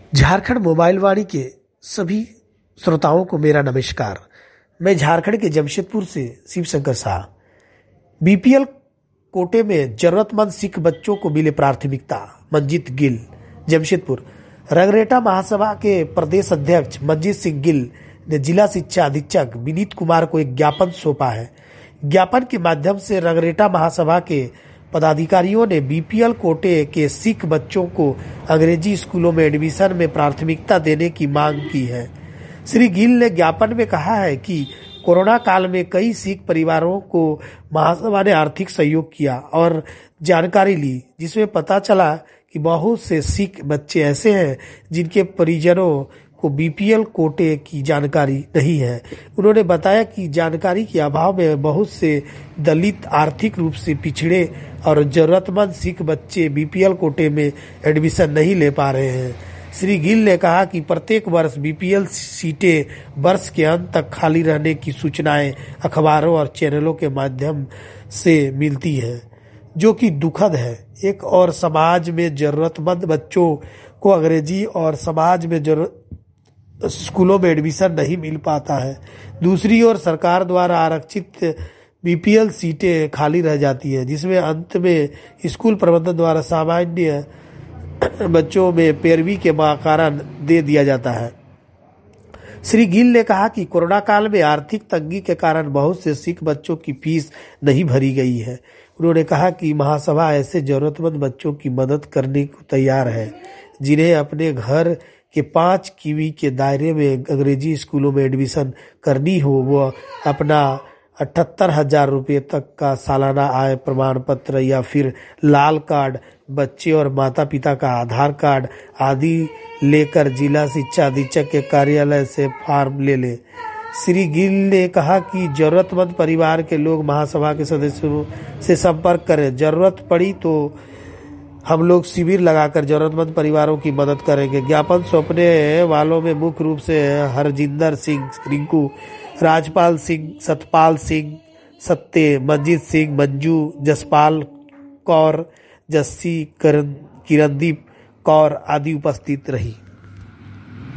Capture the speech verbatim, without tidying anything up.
Jharkhand mobile वाणी के सभी श्रोताओं को मेरा नमस्कार। मैं झारखंड के जमशेदपुर से शिवशंकर शाह। बीपीएल कोटे में जरूरतमंद सिख बच्चों को मिले प्राथमिकता। मंजीत गिल, जमशेदपुर। रंगरेटा महासभा के प्रदेश अध्यक्ष मंजीत सिंह गिल ने जिला शिक्षा अधीक्षक विनीत कुमार को एक ज्ञापन सौंपा है। ज्ञापन के माध्यम से रंगरेटा महासभा के पदाधिकारियों ने बीपीएल कोटे के सिख बच्चों को अंग्रेजी स्कूलों में एडमिशन में प्राथमिकता देने की मांग की है। श्री गिल ने ज्ञापन में कहा है कि कोरोना काल में कई सिख परिवारों को महासभा ने आर्थिक सहयोग किया और जानकारी ली, जिसमें पता चला कि बहुत से सिख बच्चे ऐसे हैं जिनके परिजनों को बीपीएल कोटे की जानकारी नहीं है। उन्होंने बताया कि जानकारी के अभाव में बहुत से दलित, आर्थिक रूप से पिछड़े और जरूरतमंद सिख बच्चे बीपीएल कोटे में एडमिशन नहीं ले पा रहे हैं। श्री गिल ने कहा कि प्रत्येक वर्ष बीपीएल सीटें वर्ष के अंत तक खाली रहने की सूचनाएं अखबारों और चैनलों के माध्यम से मिलती हैं, जो कि दुखद है। एक और समाज में जरूरतमंद बच्चों को अंग्रेजी और समाज में जरूरत स्कूलों में एडमिशन नहीं मिल पाता है। दूसरी ओर सरकार द्वारा आरक्षित बीपीएल सीटें खाली रह जाती है, जिसमें अंत में स्कूल प्रबंधन द्वारा सामान्य बच्चों में पैरवी के कारण दे दिया जाता है। श्री गिल ने कहा कि कोरोना काल में आर्थिक तंगी के कारण बहुत से सिख बच्चों की फीस नहीं भरी गई है। उन्होंने कहा कि महासभा ऐसे जरूरतमंद बच्चों की मदद करने को तैयार है जिन्हें अपने घर के पाँच किमी के दायरे में अंग्रेजी स्कूलों में एडमिशन करनी हो। वो अपना अठहत्तर हजार रुपये तक का सालाना आय प्रमाण पत्र या फिर लाल कार्ड, बच्चे और माता पिता का आधार कार्ड आदि लेकर जिला शिक्षा अधीक्षक के कार्यालय से फॉर्म ले ले। श्री गिल ने कहा कि जरूरतमंद परिवार के लोग महासभा के सदस्यों से संपर्क करें। जरूरत पड़ी तो हम लोग शिविर लगाकर जरूरतमंद परिवारों की मदद करेंगे। ज्ञापन सौंपने वालों में मुख्य रूप से हरजिंदर सिंह, रिंकू, राजपाल सिंह, सतपाल सिंह, सत्य, मंजीत सिंह, मंजू, जसपाल कौर, जस्सी, किरणदीप कौर आदि उपस्थित रही।